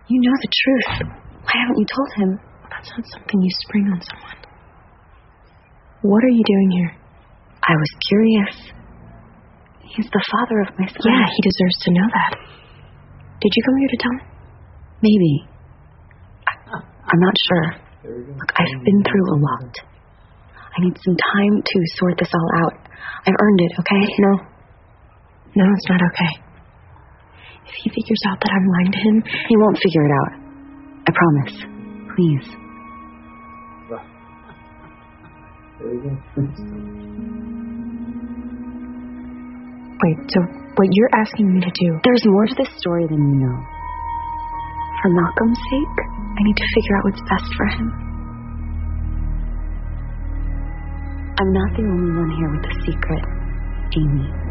You know the truth. Why haven't you told him? That's not something you spring on someone. What are you doing here? I was curious. He's the father of my son. Yeah, he deserves to know that. Did you come here to tell him? Maybe. I'm not sure. Look, I've been through a lot. I need some time to sort this all out. I've earned it, okay? No, it's not okay. If he figures out that I'm lying to him... He won't figure it out. I promise. Please. Wait, so what you're asking me to do... There's more to this story than you know. For Malcolm's sake, I need to figure out what's best for him. I'm not the only one here with a secret, Amy.